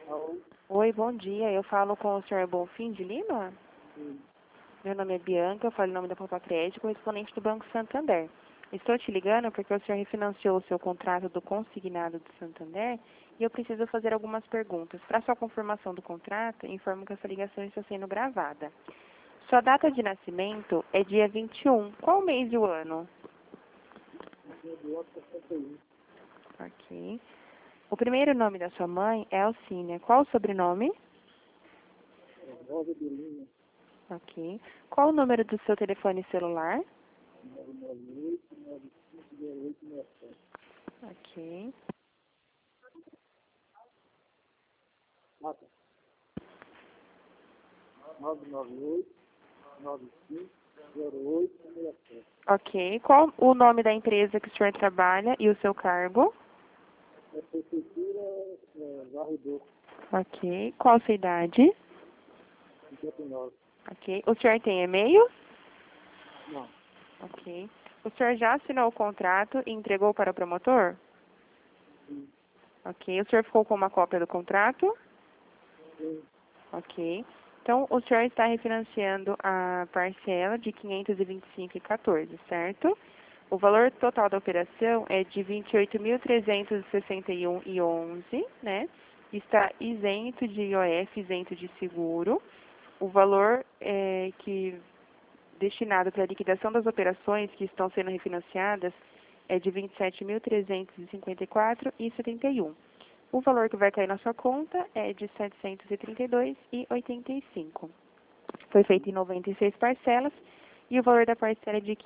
Alô? Oi, bom dia. Eu falo com o senhor Bonfim de Lima? Sim. Meu nome é Bianca, eu falo em nome da Pampa Crédito, correspondente do Banco Santander. Estou te ligando porque o senhor refinanciou o seu contrato do consignado do Santander e eu preciso fazer algumas perguntas. Para sua confirmação do contrato, informo que essa ligação está sendo gravada. Sua data de nascimento é dia 21. Qual mês e o ano? Do outro 61. Ok. O primeiro nome da sua mãe é Alcínia. Qual o sobrenome? Rosa de Linha, Ok. Qual o número do seu telefone celular? 998-950867. Ok. Mata. 998-950867. Ok. Qual o nome da empresa que o senhor trabalha e o seu cargo? É Prefeitura Varredor, Ok. Qual a sua idade? 59. Ok. O senhor tem e-mail? Não. Ok. O senhor já assinou o contrato e entregou para o promotor? Sim. Ok. O senhor ficou com uma cópia do contrato? Sim. Ok. Então, o senhor está refinanciando a parcela de 525,14, certo? O valor total da operação é de 28.361,11, né? Está isento de IOF, isento de seguro. O valor que destinado para a liquidação das operações que estão sendo refinanciadas é de 27.354,71. O valor que vai cair na sua conta é de 732,85. Foi feito em 96 parcelas e o valor da parcela é de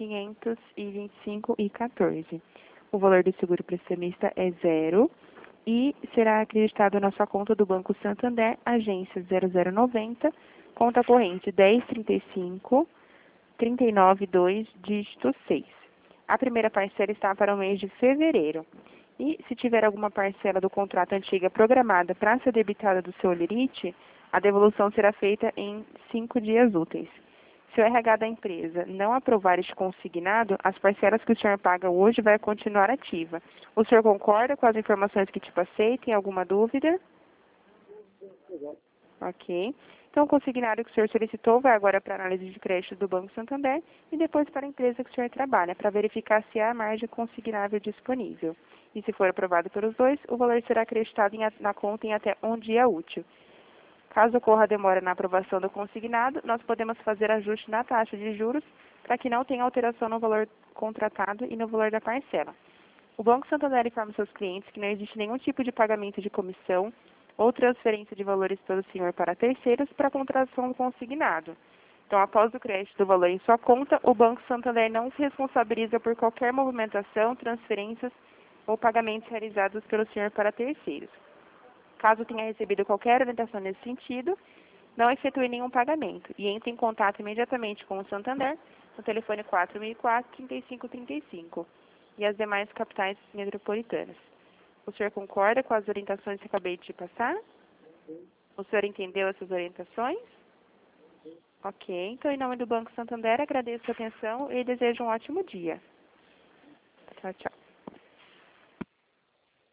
525,14. O valor do seguro prestamista é zero e será acreditado na sua conta do Banco Santander, agência 0090, conta corrente 1035 392, dígito 6. A primeira parcela está para o mês de fevereiro. E se tiver alguma parcela do contrato antiga programada para ser debitada do seu holerite, a devolução será feita em 5 dias úteis. Se o RH da empresa não aprovar este consignado, as parcelas que o senhor paga hoje vai continuar ativa. O senhor concorda com as informações que te passei? Tem alguma dúvida? Legal. Ok. Então, o consignado que o senhor solicitou vai agora para a análise de crédito do Banco Santander e depois para a empresa que o senhor trabalha, para verificar se há margem consignável disponível. E se for aprovado pelos dois, o valor será acreditado na conta em até um dia útil. Caso ocorra demora na aprovação do consignado, nós podemos fazer ajuste na taxa de juros para que não tenha alteração no valor contratado e no valor da parcela. O Banco Santander informa seus clientes que não existe nenhum tipo de pagamento de comissão ou transferência de valores pelo senhor para terceiros para a contratação do consignado. Então, após o crédito do valor em sua conta, o Banco Santander não se responsabiliza por qualquer movimentação, transferências ou pagamentos realizados pelo senhor para terceiros. Caso tenha recebido qualquer orientação nesse sentido, não efetue nenhum pagamento e entre em contato imediatamente com o Santander no telefone 4004-3535 e as demais capitais metropolitanas. O senhor concorda com as orientações que acabei de te passar? O senhor entendeu essas orientações? Ok. Então, em nome do Banco Santander, agradeço a atenção e desejo um ótimo dia. Tchau, tchau.